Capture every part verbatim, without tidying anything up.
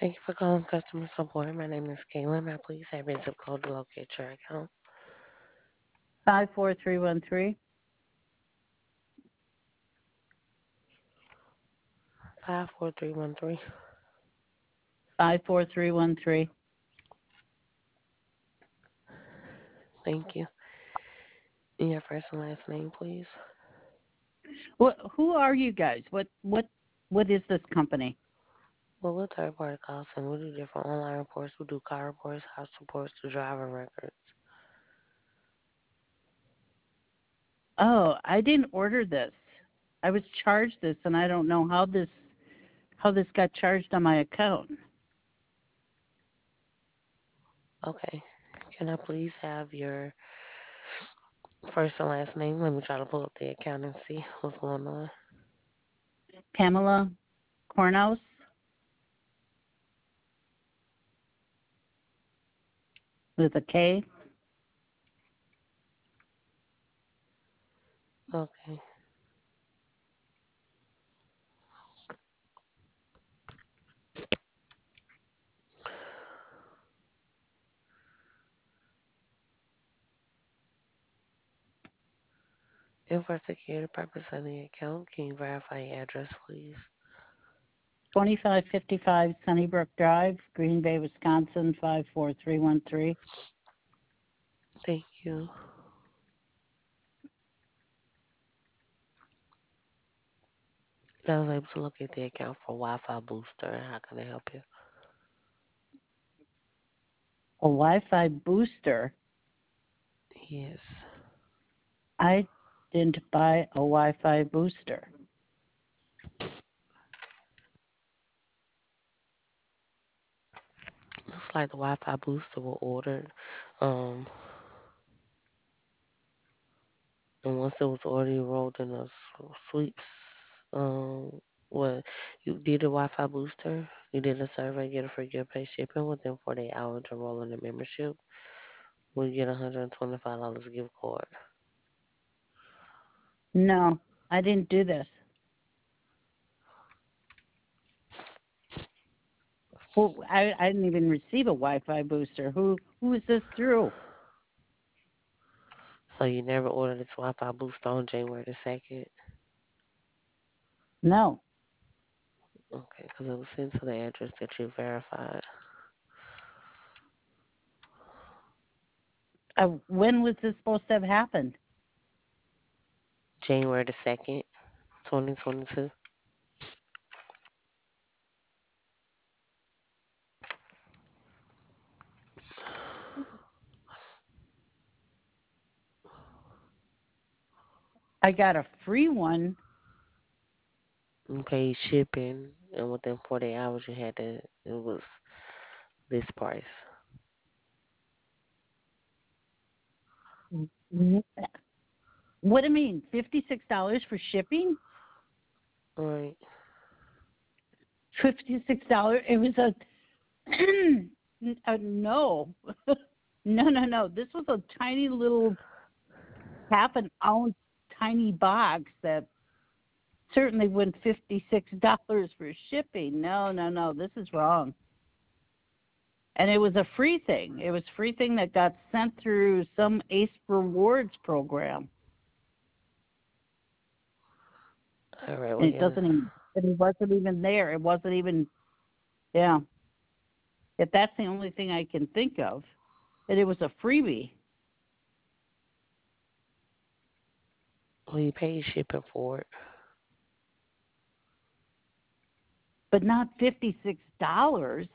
Thank you for calling customer support. My name is Caitlin. May I please have your zip code to locate your account? Five four three one three. Five four three one three. Five four three one three. Thank you. And your first and last name, please. What? Who are you guys? What? What? What is this company? Well, we're third party call center. We do different online reports. We do car reports, house reports, to driver records. Oh, I didn't order this. I was charged this, and I don't know how this how this got charged on my account. Okay. Can I please have your first and last name? Let me try to pull up the account and see what's going on. Pamela Cornhouse with a K. Okay. And for security purpose of the account, can you verify your address, please? Twenty-five fifty-five Sunnybrook Drive, Green Bay, Wisconsin five four three one three. Thank you. I was able to locate the account for Wi-Fi Booster. How can I help you? A Wi-Fi booster. Yes. I didn't buy a Wi-Fi booster. Looks like the Wi-Fi booster was ordered. Um, and once it was already enrolled in the s- sweeps, um, what you did a Wi-Fi booster, you did a survey, get a free gift pay shipping within forty-eight hours to enroll in the membership. We get a one hundred twenty-five dollars gift card. No, I didn't do this. Well, I, I didn't even receive a Wi-Fi booster. Who who is this through? So you never ordered this Wi-Fi booster on January the second? No. Okay, because it was sent to the address that you verified. Uh, when was this supposed to have happened? January the second, twenty twenty-two. I got a free one. You paid shipping, and within forty hours you had to, it was this price. W- What do you mean? Fifty-six dollars for shipping? Right. Fifty-six dollars. It was a, a no, no, no, no. This was a tiny little half an ounce tiny box that certainly wouldn't fifty-six dollars for shipping. No, no, no. This is wrong. And it was a free thing. It was a free thing that got sent through some Ace Rewards program. All right. Well, And it yeah. doesn't even, it wasn't even there. It wasn't even, yeah. If that's the only thing I can think of, that it was a freebie, Well, you paid shipping for it. but not fifty-six dollars.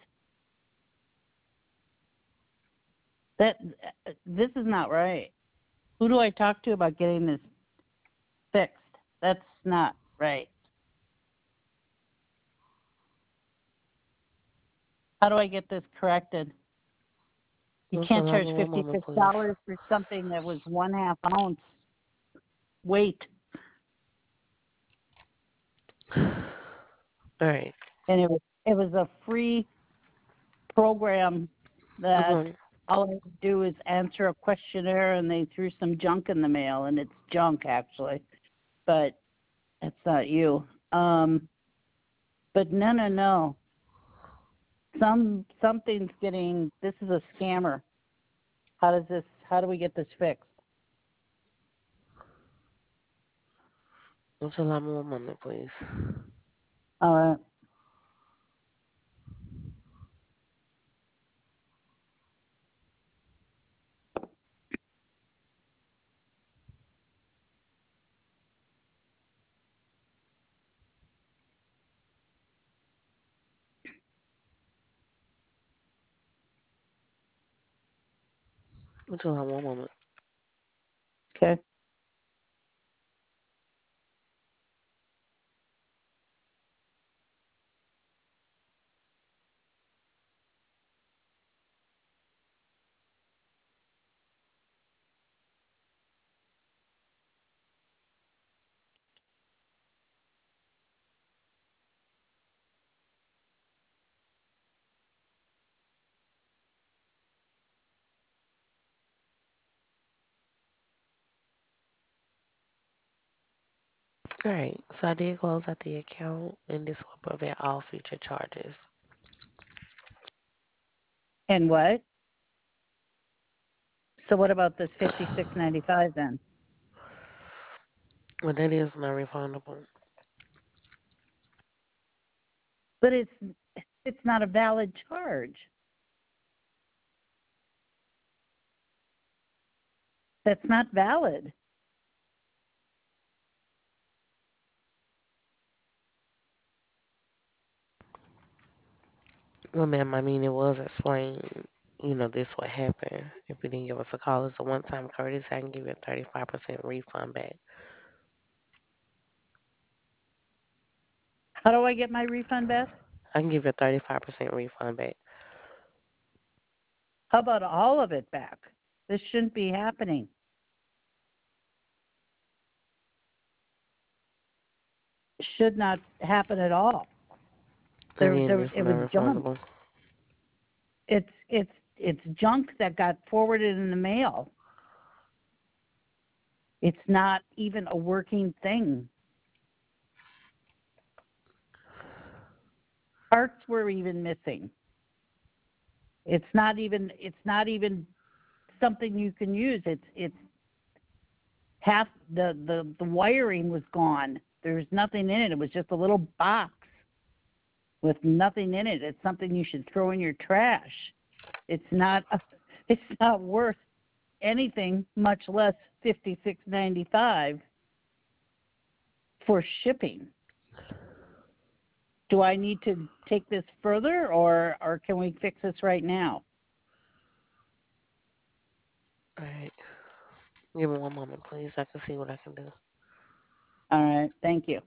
That this is not right. Who do I talk to about getting this fixed? That's not right. How do I get this corrected? You Just can't allow charge me one moment, fifty-six please. dollars for something that was one half ounce weight, All right. and it was it was a free program that Mm-hmm. all I had to do is answer a questionnaire, and they threw some junk in the mail, and it's junk actually, but that's not you. Um, but no, no, no. Some something's getting. This is a scammer. How does this? How do we get this fixed? Would you allow me one moment, please? All right. Would you allow me one moment? Okay. Alright, so I did close out the account, and this will prevent all future charges. And what? So what about this fifty six ninety five then? But that is not refundable. But it's it's not a valid charge. That's not valid. Well, ma'am, I mean, it was explained, you know, this would happen. If you didn't give us a call, it's a one-time courtesy. I can give you a thirty-five percent refund back. How do I get my refund back? I can give you a thirty-five percent refund back. How about all of it back? This shouldn't be happening. It should not happen at all. There, Again, there, it's it not was junk. refundable. It's, it's, it's junk that got forwarded in the mail. It's not even a working thing. Parts were even missing. It's not even, it's not even something you can use. It's, it's half the, the, the wiring was gone. There's nothing in it. It was just a little box with nothing in it. It's something you should throw in your trash. It's not it's not worth anything, much less fifty six ninety five for shipping. Do I need to take this further, or or can we fix this right now? Alright, give me one moment, please. I can see what I can do. All right, thank you.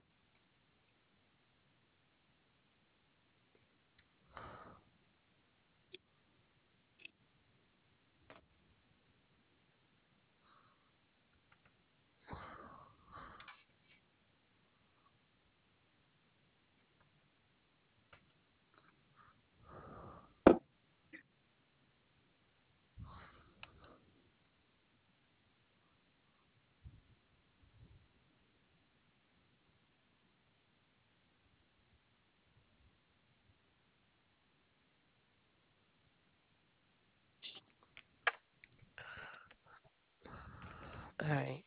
Alright,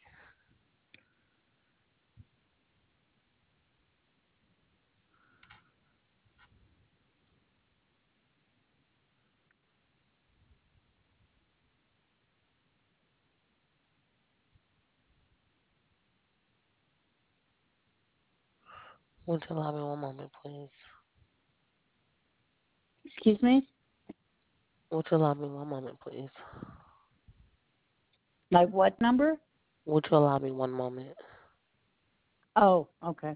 would you allow me one moment, please? Excuse me? Would you allow me one moment, please? My what number? Would you allow me one moment? Oh, okay.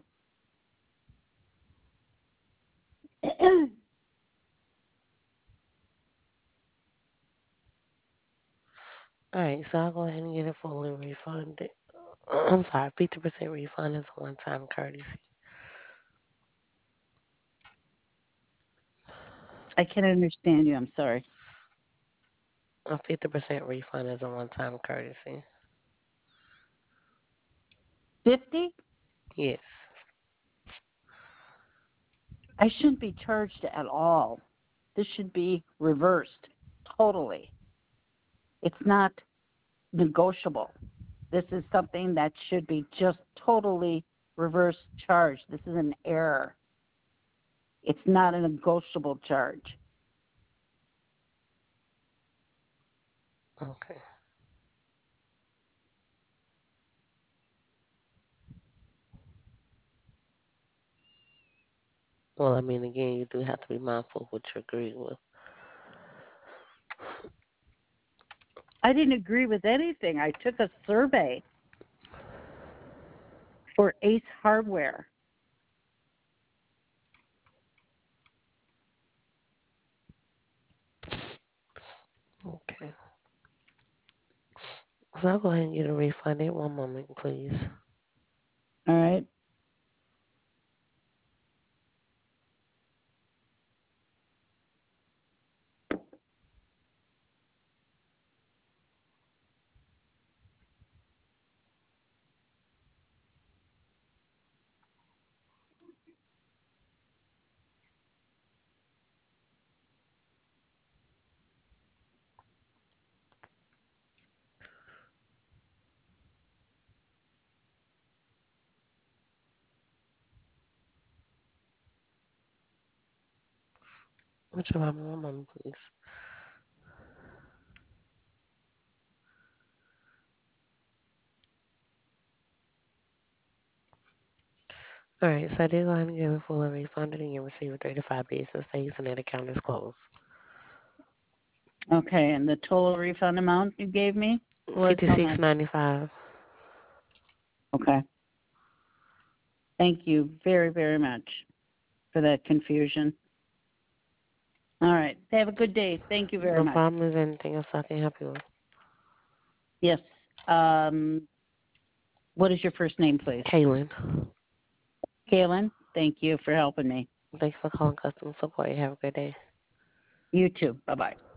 Alright, so I'll go ahead and get it fully refunded. I'm sorry, fifty percent refund is a one-time courtesy. I can't understand you. I'm sorry. A fifty percent refund is a one-time courtesy. fifty? Yes. I shouldn't be charged at all. This should be reversed totally. It's not negotiable. This is something that should be just totally reverse charge. This is an error. It's not a negotiable charge. Okay. Well, I mean, again, you do have to be mindful of what you agree with. I didn't agree with anything. I took a survey for Ace Hardware. Okay. So I'll go ahead and get a refund. In one moment, please. All right. What's your mama? One moment, please. All right, so I did go ahead and give a full refund, and you receive three to five business days, and that account is closed. Okay, and the total refund amount you gave me was Fifty how six much? ninety five. Okay. Thank you very, very much for that confusion. All right. Have a good day. Thank you very No much. problem. Is there anything else I can help you with? Yes. Um, what is your first name, please? Kaylin. Kaylin, thank you for helping me. Thanks for calling customer support. You have a good day. You too. Bye bye.